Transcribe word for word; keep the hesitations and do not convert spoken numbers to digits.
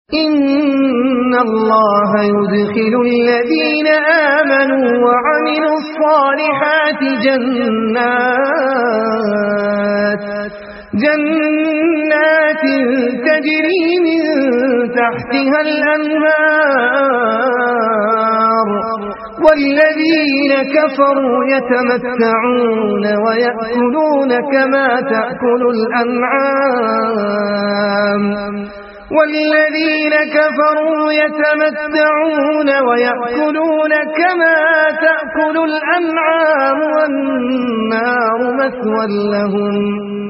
إن الله يدخل الذين آمنوا وعملوا الصالحات جنات جنات تجري من تحتها الأنهار والذين كفروا يتمتعون ويأكلون كما تأكل الأنعام والذين كفروا يتمتعون ويأكلون كما تأكل الأنعام والنار مثوى لهم